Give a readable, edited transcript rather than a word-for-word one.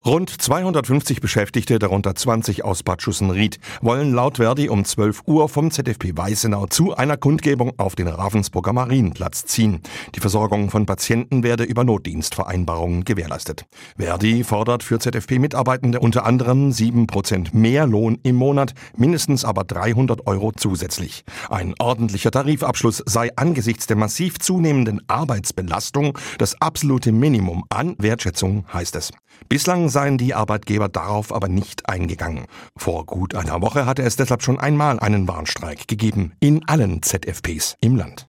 Rund 250 Beschäftigte, darunter 20 aus Bad Schussenried, wollen laut Verdi um 12 Uhr vom ZFP Weißenau zu einer Kundgebung auf den Ravensburger Marienplatz ziehen. Die Versorgung von Patienten werde über Notdienstvereinbarungen gewährleistet. Verdi fordert für ZFP-Mitarbeitende unter anderem 7% mehr Lohn im Monat, mindestens aber 300 € zusätzlich. Ein ordentlicher Tarifabschluss sei angesichts der massiv zunehmenden Arbeitsbelastung das absolute Minimum an Wertschätzung, heißt es. Bislang seien die Arbeitgeber darauf aber nicht eingegangen. Vor gut einer Woche hatte es deshalb schon einmal einen Warnstreik gegeben in allen ZFPs im Land.